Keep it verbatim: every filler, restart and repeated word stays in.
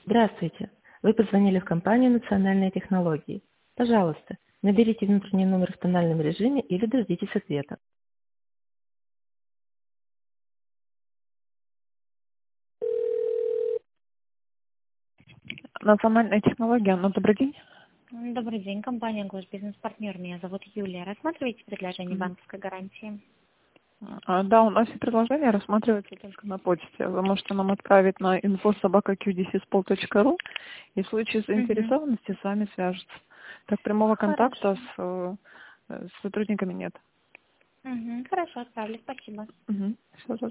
Здравствуйте. Вы позвонили в компанию «Национальные технологии». Пожалуйста, наберите внутренний номер в тональном режиме или дождитесь ответа. Национальная технология. Ну, добрый день. М, Добрый день, компания «Госбизнес-партнер». Меня зовут Юлия. Рассматриваете предложение Мгм. банковской гарантии? А, Да, у нас все предложения рассматриваются только на почте. Вы можете нам отправить на info собака кью ди си спол точка ру, и в случае Угу. заинтересованности с вами свяжутся. Так прямого контакта Хорошо. с, э, с сотрудниками нет. Угу. Хорошо, отправлю. Спасибо. Угу. Все,